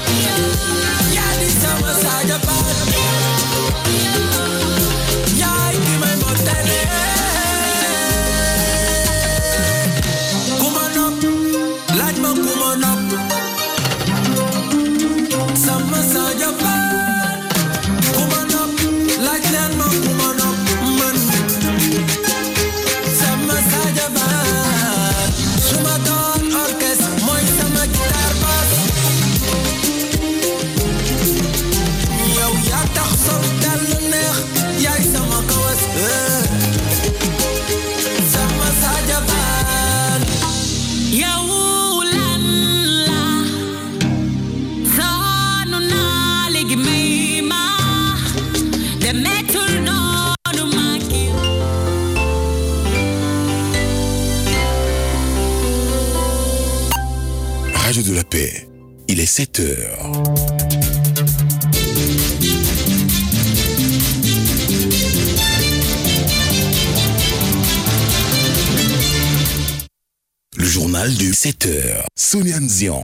Radio de la Paix, il est 7 heures. Le journal de 7 heures. Sonia Nzian.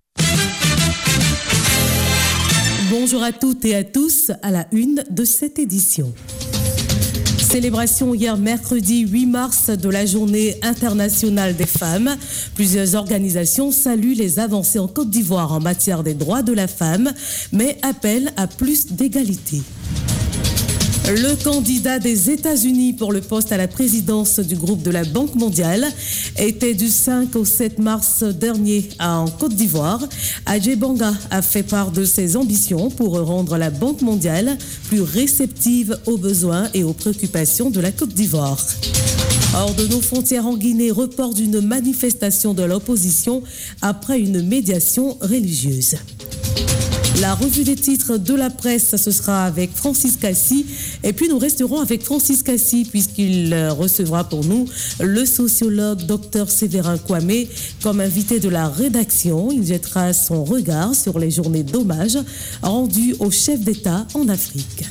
Bonjour à toutes et à tous à la une de cette édition. Célébration hier mercredi 8 mars de la Journée internationale des femmes. Plusieurs organisations saluent les avancées en Côte d'Ivoire en matière des droits de la femme, mais appellent à plus d'égalité. Le candidat des États-Unis pour le poste à la présidence du groupe de la Banque mondiale était du 5 au 7 mars dernier en Côte d'Ivoire. Adjé Banga a fait part de ses ambitions pour rendre la Banque mondiale plus réceptive aux besoins et aux préoccupations de la Côte d'Ivoire. Hors de nos frontières en Guinée, report d'une manifestation de l'opposition après une médiation religieuse. La revue des titres de la presse, ce sera avec Francis Cassi. Et puis nous resterons avec Francis Cassi puisqu'il recevra pour nous le sociologue Dr Séverin Kwame comme invité de la rédaction. Il jettera son regard sur les journées d'hommage rendues aux chefs d'État en Afrique.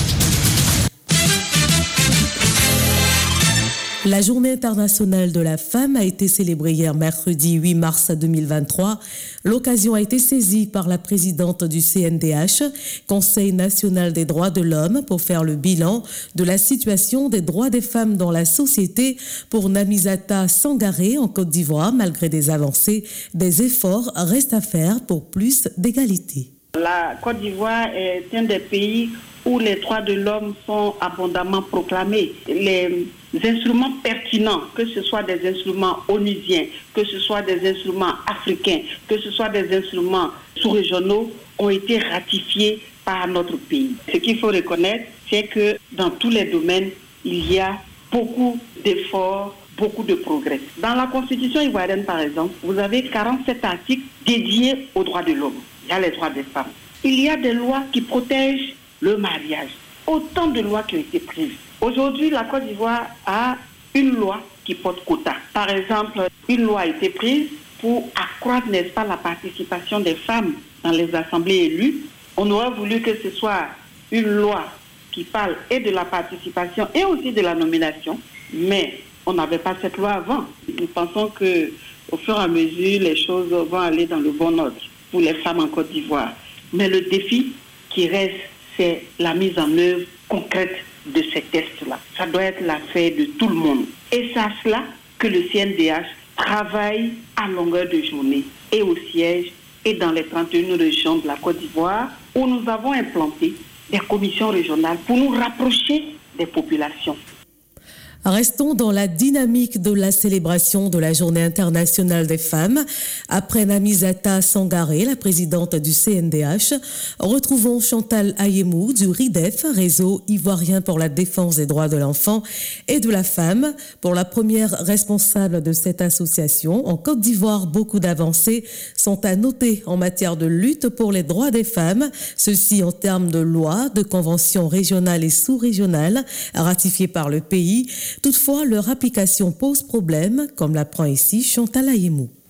La Journée internationale de la femme a été célébrée hier mercredi 8 mars 2023. L'occasion a été saisie par la présidente du CNDH, Conseil national des droits de l'homme, pour faire le bilan de la situation des droits des femmes dans la société. Pour Namisata Sangaré en Côte d'Ivoire, malgré des avancées, des efforts restent à faire pour plus d'égalité. La Côte d'Ivoire est un des pays où les droits de l'homme sont abondamment proclamés. Les instruments pertinents, que ce soit des instruments onusiens, que ce soit des instruments africains, que ce soit des instruments sous-régionaux, ont été ratifiés par notre pays. Ce qu'il faut reconnaître, c'est que dans tous les domaines, il y a beaucoup d'efforts, beaucoup de progrès. Dans la Constitution ivoirienne, par exemple, vous avez 47 articles dédiés aux droits de l'homme. Il y a les droits des femmes. Il y a des lois qui protègent le mariage. Autant de lois qui ont été prises. Aujourd'hui, la Côte d'Ivoire a une loi qui porte quota. Par exemple, une loi a été prise pour accroître, n'est-ce pas, la participation des femmes dans les assemblées élues. On aurait voulu que ce soit une loi qui parle et de la participation et aussi de la nomination, mais on n'avait pas cette loi avant. Nous pensons qu'au fur et à mesure, les choses vont aller dans le bon ordre pour les femmes en Côte d'Ivoire. Mais le défi qui reste, c'est la mise en œuvre concrète de ces tests-là. Ça doit être l'affaire de tout le monde. Et c'est à cela que le CNDH travaille à longueur de journée et au siège et dans les 31 régions de la Côte d'Ivoire où nous avons implanté des commissions régionales pour nous rapprocher des populations. Restons dans la dynamique de la célébration de la Journée internationale des femmes. Après Namisata Sangaré, la présidente du CNDH, retrouvons Chantal Ayemou du RIDEF, Réseau ivoirien pour la défense des droits de l'enfant et de la femme. Pour la première responsable de cette association, en Côte d'Ivoire, beaucoup d'avancées sont à noter en matière de lutte pour les droits des femmes, ceci en termes de lois, de conventions régionales et sous-régionales ratifiées par le pays. Toutefois, leur application pose problème, comme l'apprend ici Chantal Ayemou.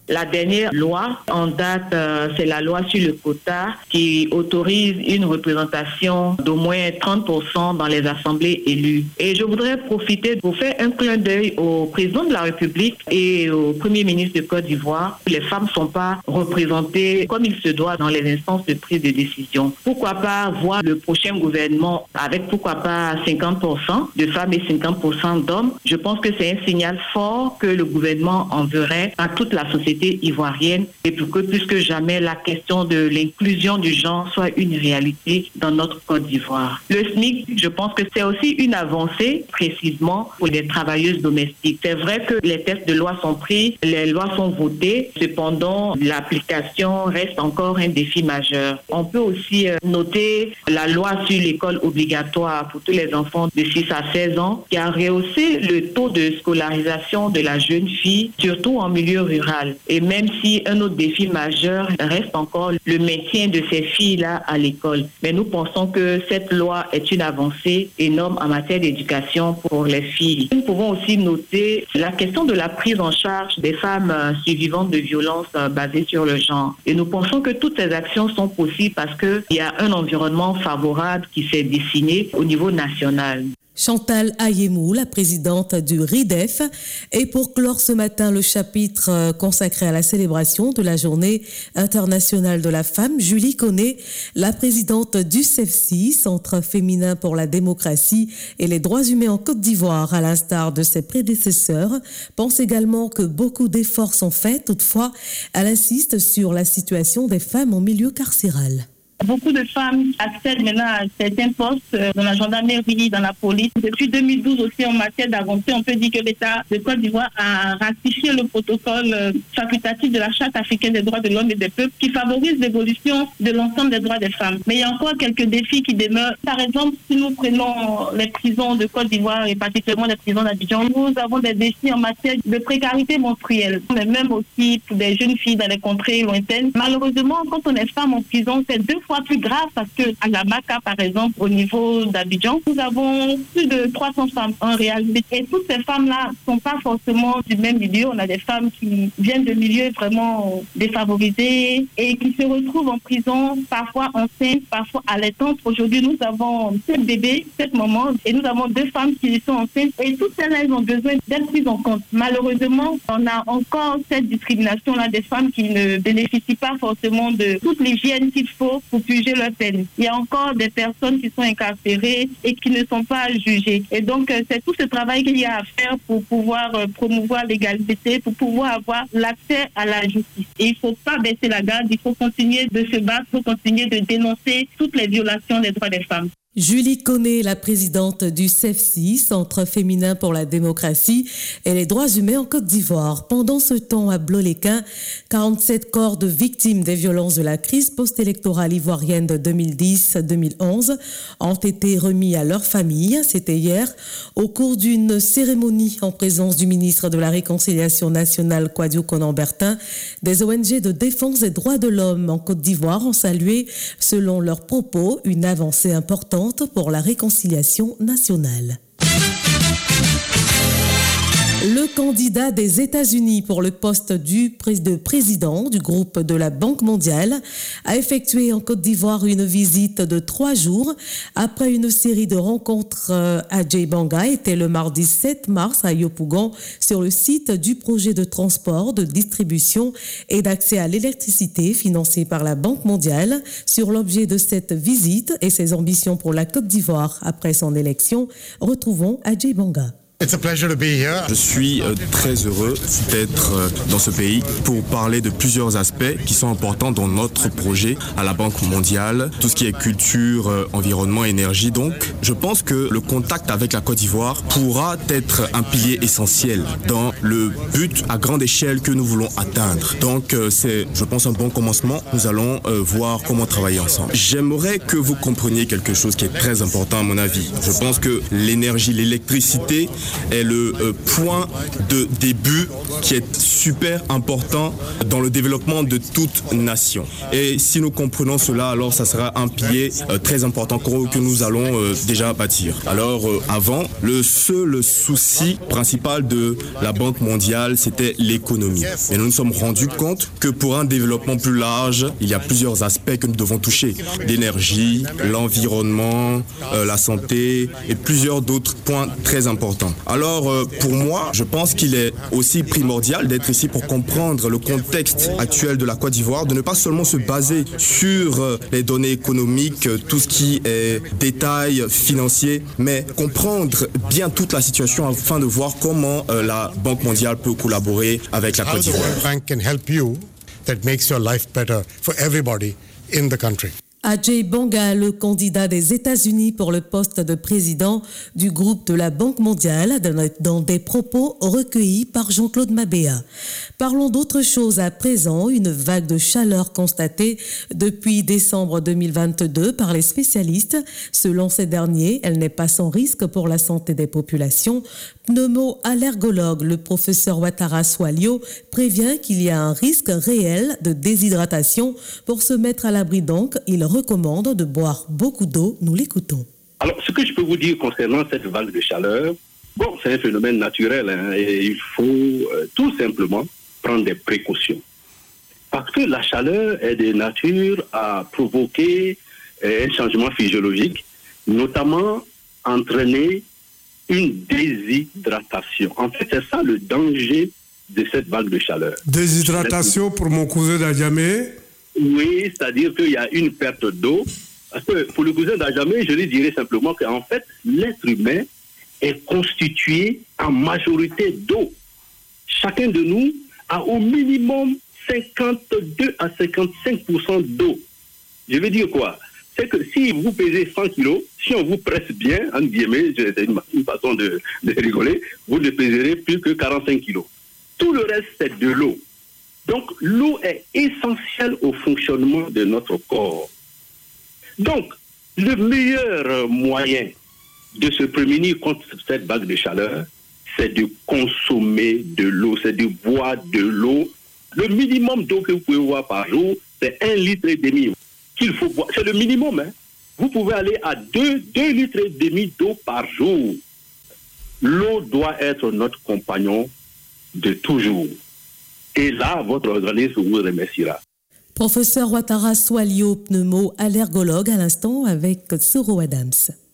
La dernière loi en date, c'est la loi sur le quota qui autorise une représentation d'au moins 30% dans les assemblées élues. Et je voudrais profiter pour faire un clin d'œil au président de la République et au Premier ministre de Côte d'Ivoire. Les femmes ne sont pas représentées comme il se doit dans les instances de prise de décision. Pourquoi pas voir le prochain gouvernement avec pourquoi pas 50% de femmes et 50% d'hommes. Je pense que c'est un signal fort que le gouvernement enverrait à toute la société ivoirienne et pour que plus que jamais la question de l'inclusion du genre soit une réalité dans notre Côte d'Ivoire. Le SMIC, je pense que c'est aussi une avancée précisément pour les travailleuses domestiques. C'est vrai que les textes de loi sont pris, les lois sont votées, cependant l'application reste encore un défi majeur. On peut aussi noter la loi sur l'école obligatoire pour tous les enfants de 6 à 16 ans qui a rehaussé le taux de scolarisation de la jeune fille, surtout en milieu rural. Et même si un autre défi majeur reste encore le maintien de ces filles-là à l'école. Mais nous pensons que cette loi est une avancée énorme en matière d'éducation pour les filles. Nous pouvons aussi noter la question de la prise en charge des femmes survivantes de violences basées sur le genre. Et nous pensons que toutes ces actions sont possibles parce qu'il y a un environnement favorable qui s'est dessiné au niveau national. Chantal Ayemou, la présidente du RIDEF. Et pour clore ce matin le chapitre consacré à la célébration de la Journée internationale de la femme, Julie Koné, la présidente du CEFSI, Centre féminin pour la démocratie et les droits humains en Côte d'Ivoire, à l'instar de ses prédécesseurs, pense également que beaucoup d'efforts sont faits. Toutefois, elle insiste sur la situation des femmes en milieu carcéral. Beaucoup de femmes accèdent maintenant à certains postes dans la gendarmerie, dans la police. Depuis 2012 aussi, en matière d'avancée, on peut dire que l'État de Côte d'Ivoire a ratifié le protocole facultatif de la Charte africaine des droits de l'homme et des peuples qui favorise l'évolution de l'ensemble des droits des femmes. Mais il y a encore quelques défis qui demeurent. Par exemple, si nous prenons les prisons de Côte d'Ivoire et particulièrement les prisons d'Abidjan, nous avons des défis en matière de précarité menstruelle, mais même aussi pour des jeunes filles dans les contrées lointaines. Malheureusement, quand on est femme en prison, c'est 2 fois plus grave parce que à la Maca, par exemple, au niveau d'Abidjan, nous avons plus de 300 femmes en réalité. Et toutes ces femmes-là ne sont pas forcément du même milieu. On a des femmes qui viennent de milieux vraiment défavorisés et qui se retrouvent en prison, parfois enceintes, parfois allaitantes. Aujourd'hui, nous avons 7 bébés, 7 mamans, et nous avons 2 femmes qui sont enceintes. Et toutes celles-là, ont besoin d'être prises en compte. Malheureusement, on a encore cette discrimination-là des femmes qui ne bénéficient pas forcément de toute l'hygiène qu'il faut pour juger leur peine. Il y a encore des personnes qui sont incarcérées et qui ne sont pas jugées. Et donc, c'est tout ce travail qu'il y a à faire pour pouvoir promouvoir l'égalité, pour pouvoir avoir l'accès à la justice. Et il ne faut pas baisser la garde, il faut continuer de se battre, il faut continuer de dénoncer toutes les violations des droits des femmes. Julie Koné, la présidente du CEFSI, Centre féminin pour la démocratie et les droits humains en Côte d'Ivoire. Pendant ce temps, à Bloléquin, 47 corps de victimes des violences de la crise post-électorale ivoirienne de 2010-2011 ont été remis à leurs familles. C'était hier, au cours d'une cérémonie en présence du ministre de la Réconciliation nationale, Kouadio Konan-Bertin. Des ONG de défense des droits de l'homme en Côte d'Ivoire ont salué, selon leurs propos, une avancée importante pour la réconciliation nationale. Le candidat des États-Unis pour le poste de président du groupe de la Banque mondiale a effectué en Côte d'Ivoire une visite de 3 jours après une série de rencontres à Djibanga. Était le mardi 7 mars à Yopougon sur le site du projet de transport, de distribution et d'accès à l'électricité financé par la Banque mondiale. Sur l'objet de cette visite et ses ambitions pour la Côte d'Ivoire après son élection, retrouvons à Djibanga. Je suis très heureux d'être dans ce pays pour parler de plusieurs aspects qui sont importants dans notre projet à la Banque mondiale, tout ce qui est culture, environnement, énergie. Donc, je pense que le contact avec la Côte d'Ivoire pourra être un pilier essentiel dans le but à grande échelle que nous voulons atteindre. Donc, c'est, je pense, un bon commencement. Nous allons voir comment travailler ensemble. J'aimerais que vous compreniez quelque chose qui est très important à mon avis. Je pense que l'énergie, l'électricité est le point de début qui est super important dans le développement de toute nation. Et si nous comprenons cela, alors ça sera un pilier très important que nous allons déjà bâtir. Alors avant, le seul souci principal de la Banque mondiale, c'était l'économie. Et nous nous sommes rendus compte que pour un développement plus large, il y a plusieurs aspects que nous devons toucher. L'énergie, l'environnement, la santé et plusieurs d'autres points très importants. Alors pour moi, je pense qu'il est aussi primordial d'être ici pour comprendre le contexte actuel de la Côte d'Ivoire, de ne pas seulement se baser sur les données économiques, tout ce qui est détails financiers, mais comprendre bien toute la situation afin de voir comment la Banque mondiale peut collaborer avec la Côte d'Ivoire. Ajay Banga, le candidat des États-Unis pour le poste de président du groupe de la Banque mondiale, dans des propos recueillis par Jean-Claude Mabéa. Parlons d'autre chose à présent, une vague de chaleur constatée depuis décembre 2022 par les spécialistes. Selon ces derniers, elle n'est pas sans risque pour la santé des populations. Pneumo-allergologue, le professeur Ouattara Swalio, prévient qu'il y a un risque réel de déshydratation. Pour se mettre à l'abri donc, il recommande de boire beaucoup d'eau. Nous l'écoutons. Alors, ce que je peux vous dire concernant cette vague de chaleur, c'est un phénomène naturel et il faut tout simplement prendre des précautions. Parce que la chaleur est de nature à provoquer un changement physiologique, notamment entraîner une déshydratation. En fait, c'est ça le danger de cette vague de chaleur. Déshydratation pour mon cousin d'Adjamé? Oui, c'est-à-dire qu'il y a une perte d'eau. Parce que pour le cousin d'Adjamé, je lui dirais simplement qu'en fait, l'être humain est constitué en majorité d'eau. Chacun de nous a au minimum 52 à 55% d'eau. Je veux dire quoi? C'est que si vous pesez 100 kilos, si on vous presse bien, en guillemets, c'est une façon de rigoler, vous ne peserez plus que 45 kilos. Tout le reste, c'est de l'eau. Donc, l'eau est essentielle au fonctionnement de notre corps. Donc, le meilleur moyen de se prémunir contre cette vague de chaleur, c'est de consommer de l'eau, c'est de boire de l'eau. Le minimum d'eau que vous pouvez boire par jour, c'est 1,5 litre qu'il faut boire. C'est le minimum. Vous pouvez aller à 2,5 litres d'eau par jour. L'eau doit être notre compagnon de toujours. Et là, votre organisme vous remerciera. Professeur Ouattara Swalio, pneumo-allergologue, à l'instant avec Soro Adams.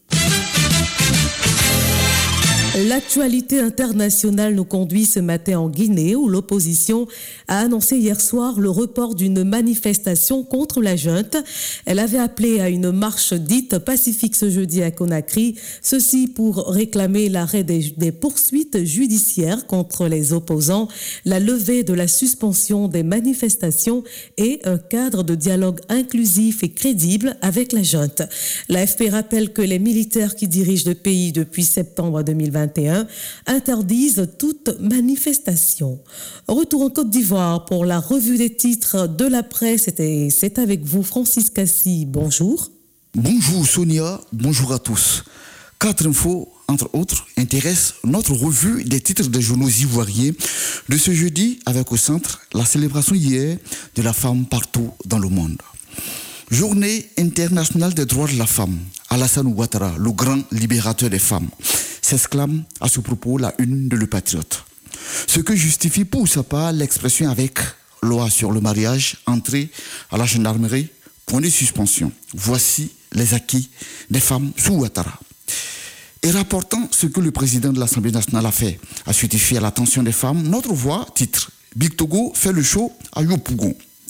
L'actualité internationale nous conduit ce matin en Guinée où l'opposition a annoncé hier soir le report d'une manifestation contre la junte. Elle avait appelé à une marche dite pacifique ce jeudi à Conakry, ceci pour réclamer l'arrêt des poursuites judiciaires contre les opposants, la levée de la suspension des manifestations et un cadre de dialogue inclusif et crédible avec la junte. L'AFP rappelle que les militaires qui dirigent le pays depuis septembre 2021 interdisent toute manifestation. Retour en Côte d'Ivoire pour la revue des titres de la presse. C'est avec vous, Francis Cassi. Bonjour. Bonjour Sonia, bonjour à tous. 4 infos, entre autres, intéressent notre revue des titres des journaux ivoiriens de ce jeudi avec au centre la célébration hier de la femme partout dans le monde. Journée internationale des droits de la femme. Alassane Ouattara, le grand libérateur des femmes, s'exclame à ce propos la une de Le Patriote. Ce que justifie pour sa part l'expression avec loi sur le mariage, entrée à la gendarmerie, point de suspension. Voici les acquis des femmes sous Ouattara. Et rapportant ce que le président de l'Assemblée nationale a fait à certifier à l'attention des femmes, notre voix titre Big Togo fait le show à Yopougon.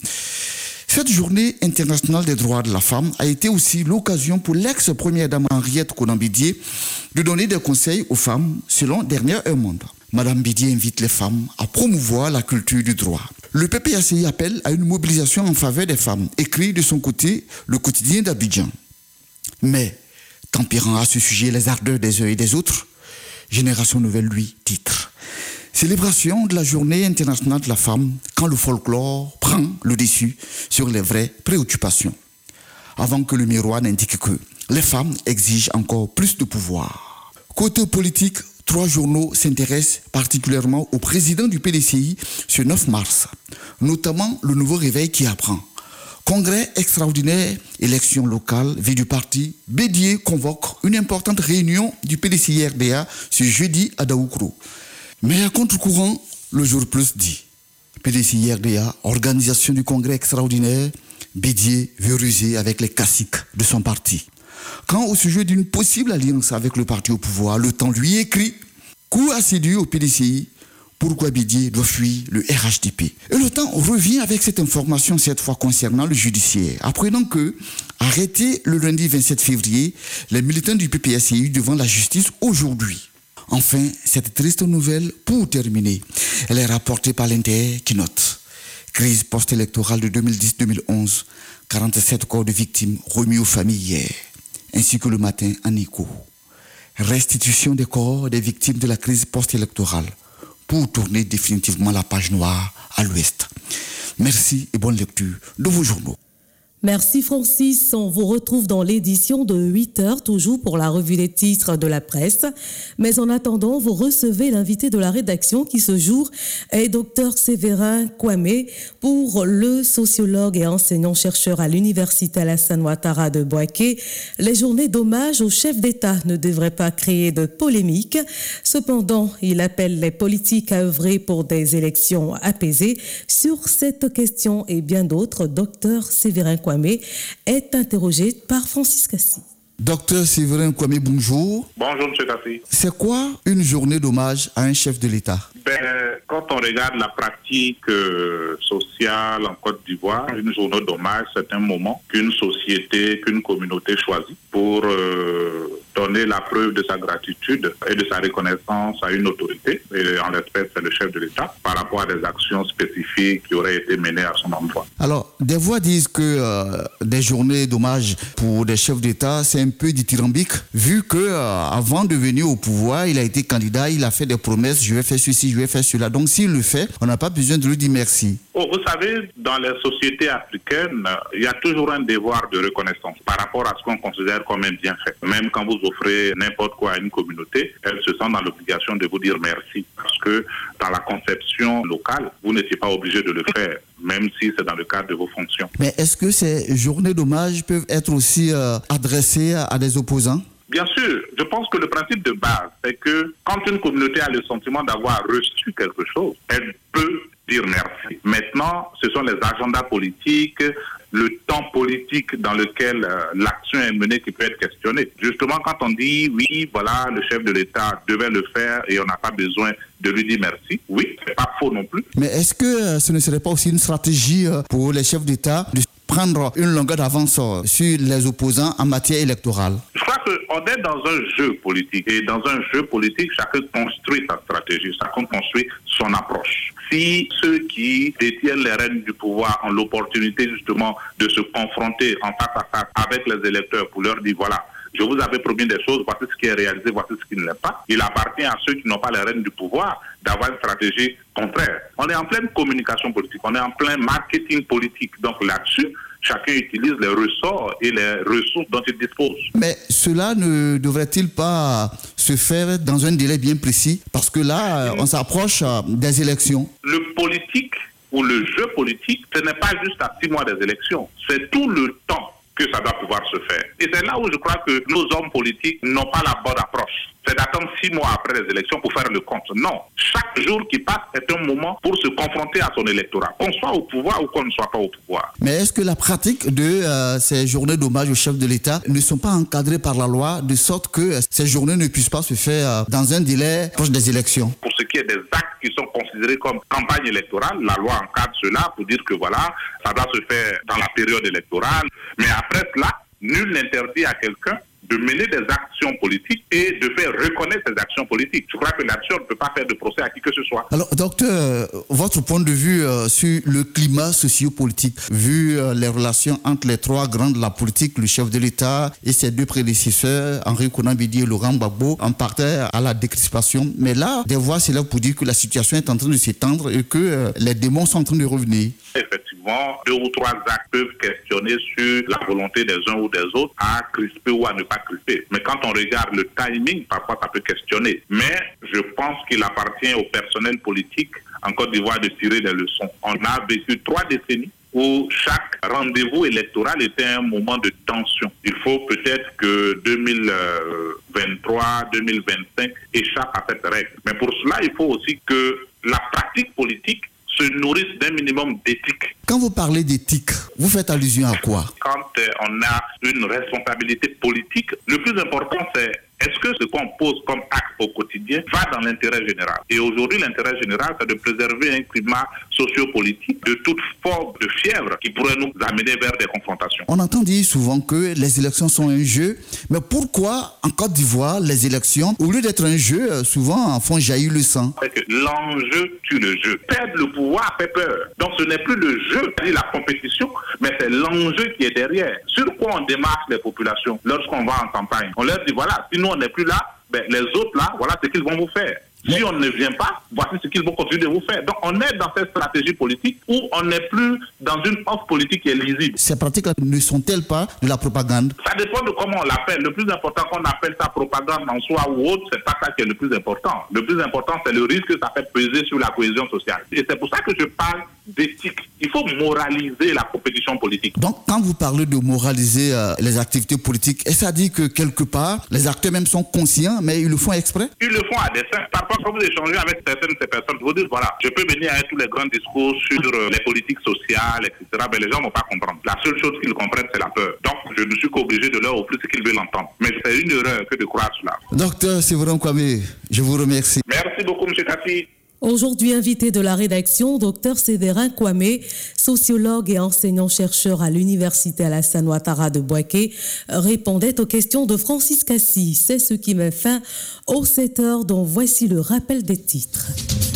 Cette journée internationale des droits de la femme a été aussi l'occasion pour l'ex-première dame Henriette Konan Bidier de donner des conseils aux femmes selon dernière Monde. Madame Bidier invite les femmes à promouvoir la culture du droit. Le PPACI appelle à une mobilisation en faveur des femmes, écrit de son côté le quotidien d'Abidjan. Mais, tempérant à ce sujet les ardeurs des uns et des autres, Génération Nouvelle lui titre Célébration de la journée internationale de la femme quand le folklore prend le dessus sur les vraies préoccupations. Avant que le miroir n'indique que les femmes exigent encore plus de pouvoir. Côté politique, 3 journaux s'intéressent particulièrement au président du PDCI ce 9 mars, notamment le Nouveau Réveil qui apprend. Congrès extraordinaire, élection locale, vie du parti, Bédié convoque une importante réunion du PDCI-RDA ce jeudi à Daoukro. Mais à contre-courant, le Jour Plus dit PDCI-RDA, organisation du Congrès extraordinaire, Bédié veut ruser avec les caciques de son parti. Quand au sujet d'une possible alliance avec le parti au pouvoir, le temps lui écrit coup assidu au PDCI. Pourquoi Bédié doit fuir le RHDP? Et le temps revient avec cette information, cette fois concernant le judiciaire. Apprenant que, arrêtés le lundi 27 février, les militants du PPSCI devant la justice aujourd'hui. Enfin, cette triste nouvelle, pour terminer, elle est rapportée par l'Inter qui note crise post-électorale de 2010-2011, 47 corps de victimes remis aux familles hier, ainsi que le matin en écho. Restitution des corps des victimes de la crise post-électorale, pour tourner définitivement la page noire à l'ouest. Merci et bonne lecture de vos journaux. Merci Francis, on vous retrouve dans l'édition de 8h, toujours pour la revue des titres de la presse. Mais en attendant, vous recevez l'invité de la rédaction qui ce jour est Dr Séverin Kwame, pour le sociologue et enseignant-chercheur à l'université Alassane Ouattara de Bouaké. Les journées d'hommage au chef d'État ne devraient pas créer de polémique. Cependant, il appelle les politiques à œuvrer pour des élections apaisées. Sur cette question et bien d'autres, Dr Séverin Kwame est interrogé par Francis Kassi. Docteur Séverin Kwame, bonjour. Bonjour, M. Kassi. C'est quoi une journée d'hommage à un chef de l'État? Quand on regarde la pratique sociale en Côte d'Ivoire, une journée d'hommage, c'est un moment qu'une société, qu'une communauté choisit pour donner la preuve de sa gratitude et de sa reconnaissance à une autorité, et en l'espèce c'est le chef de l'État, par rapport à des actions spécifiques qui auraient été menées à son endroit. Alors, des voix disent que des journées d'hommage pour des chefs d'État, c'est un peu dithyrambique, vu que avant de venir au pouvoir, il a été candidat, il a fait des promesses, je vais faire ceci, je vais faire cela. Donc s'il le fait, on n'a pas besoin de lui dire merci. Oh, vous savez, dans les sociétés africaines, il y a toujours un devoir de reconnaissance par rapport à ce qu'on considère comme un bienfait. Même quand vous offrez n'importe quoi à une communauté, elle se sent dans l'obligation de vous dire merci. Parce que dans la conception locale, vous n'étiez pas obligé de le faire, même si c'est dans le cadre de vos fonctions. Mais est-ce que ces journées d'hommage peuvent être aussi adressées à des opposants? Bien sûr, je pense que le principe de base, c'est que quand une communauté a le sentiment d'avoir reçu quelque chose, elle peut dire merci. Maintenant, ce sont les agendas politiques, le temps politique dans lequel l'action est menée qui peut être questionné. Justement, quand on dit, oui, voilà, le chef de l'État devait le faire et on n'a pas besoin de lui dire merci, oui, c'est pas faux non plus. Mais est-ce que ce ne serait pas aussi une stratégie pour les chefs d'État de prendre une longueur d'avance sur les opposants en matière électorale? Je crois qu'on est dans un jeu politique. Et dans un jeu politique, chacun construit sa stratégie, chacun construit son approche. Si ceux qui détiennent les rênes du pouvoir ont l'opportunité justement de se confronter en face à face avec les électeurs pour leur dire voilà, je vous avais promis des choses, voici ce qui est réalisé, voici ce qui ne l'est pas. Il appartient à ceux qui n'ont pas les rênes du pouvoir d'avoir une stratégie contraire. On est en pleine communication politique, on est en plein marketing politique. Donc là-dessus, chacun utilise les ressorts et les ressources dont il dispose. Mais cela ne devrait-il pas se faire dans un délai bien précis? Parce que là, on s'approche des élections. Le politique ou le jeu politique, ce n'est pas juste à 6 mois des élections. C'est tout le temps que ça doit pouvoir se faire. Et c'est là où je crois que nos hommes politiques n'ont pas la bonne approche. C'est d'attendre 6 mois après les élections pour faire le compte. Non. Chaque jour qui passe est un moment pour se confronter à son électorat, qu'on soit au pouvoir ou qu'on ne soit pas au pouvoir. Mais est-ce que la pratique de ces journées d'hommage au chef de l'État ne sont pas encadrées par la loi, de sorte que ces journées ne puissent pas se faire dans un délai proche des élections? Pour ce qui est des actes qui sont considérés comme campagne électorale, la loi encadre cela pour dire que voilà, ça doit se faire dans la période électorale. Mais après cela, nul n'interdit à quelqu'un de mener des actions politiques et de faire reconnaître ces actions politiques. Je crois que là-dessus, on ne peut pas faire de procès à qui que ce soit. Alors, docteur, votre point de vue sur le climat socio-politique, vu les relations entre les 3 grands de la politique, le chef de l'État et ses 2 prédécesseurs, Henri Konan Bédié et Laurent Gbagbo, en partaient à la décrispation. Mais là, des voix, c'est là pour dire que la situation est en train de s'étendre et que les démons sont en train de revenir. Effectivement. souvent 2 ou 3 actes peuvent questionner sur la volonté des uns ou des autres à crisper ou à ne pas crisper. Mais quand on regarde le timing, parfois ça peut questionner. Mais je pense qu'il appartient au personnel politique en Côte d'Ivoire de tirer des leçons. On a vécu 3 décennies où chaque rendez-vous électoral était un moment de tension. Il faut peut-être que 2023, 2025 échappe à cette règle. Mais pour cela, il faut aussi que la pratique politique se nourrisse d'un minimum d'éthique. Quand vous parlez d'éthique, vous faites allusion à quoi? Quand on a une responsabilité politique, le plus important c'est est-ce que ce qu'on pose comme acte au quotidien va dans l'intérêt général? Et aujourd'hui, l'intérêt général, c'est de préserver un climat sociopolitique de toute forme de fièvre qui pourrait nous amener vers des confrontations. On entend dire souvent que les élections sont un jeu, mais pourquoi en Côte d'Ivoire, les élections, au lieu d'être un jeu, souvent en font jaillir le sang? C'est que l'enjeu tue le jeu. Perdre le pouvoir fait peur. Donc ce n'est plus le jeu, c'est la compétition, mais c'est l'enjeu qui est derrière. Sur quoi on démarche les populations lorsqu'on va en campagne? On leur dit voilà, si nous on n'est plus là, ben, les autres là, voilà ce qu'ils vont vous faire. Si on ne vient pas, voici ce qu'ils vont continuer de vous faire. Donc on est dans cette stratégie politique où on n'est plus dans une offre politique qui est lisible. Ces pratiques ne sont-elles pas de la propagande? Ça dépend de comment on l'appelle. Le plus important qu'on appelle ça propagande en soi ou autre, c'est pas ça qui est le plus important. Le plus important, c'est le risque que ça fait peser sur la cohésion sociale. Et c'est pour ça que je parle d'éthique. Il faut moraliser la compétition politique. Donc quand vous parlez de moraliser les activités politiques, est-ce à dire que quelque part, les acteurs même sont conscients, mais ils le font exprès? Ils le font à dessein. Parfois, quand vous échangez avec certaines de ces personnes, vous dites, voilà, je peux venir avec tous les grands discours sur les politiques sociales, etc. Mais les gens ne vont pas comprendre. La seule chose qu'ils comprennent, c'est la peur. Donc, je ne suis qu'obligé de leur offrir ce qu'ils veulent entendre. Mais c'est une erreur que de croire cela. Docteur Séverin Kwame, je vous remercie. Merci beaucoup, M. Kassi. Aujourd'hui invité de la rédaction, Dr Séverin Kwame, sociologue et enseignant-chercheur à l'université Alassane Ouattara de Bouaké, répondait aux questions de Francis Kassi. C'est ce qui met fin aux 7 heures, dont voici le rappel des titres.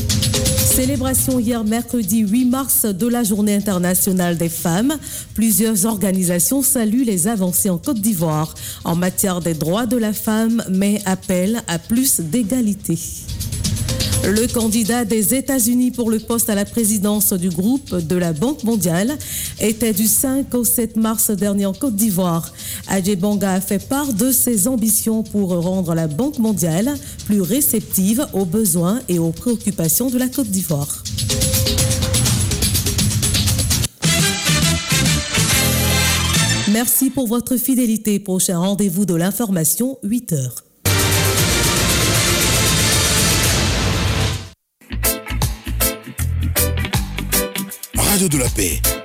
Célébration hier mercredi 8 mars de la Journée internationale des femmes. Plusieurs organisations saluent les avancées en Côte d'Ivoire en matière des droits de la femme, mais appellent à plus d'égalité. Le candidat des États-Unis pour le poste à la présidence du groupe de la Banque mondiale était du 5 au 7 mars dernier en Côte d'Ivoire. Adjé Banga a fait part de ses ambitions pour rendre la Banque mondiale plus réceptive aux besoins et aux préoccupations de la Côte d'Ivoire. Merci pour votre fidélité. Prochain rendez-vous de l'information, 8h. Radio de la Paix,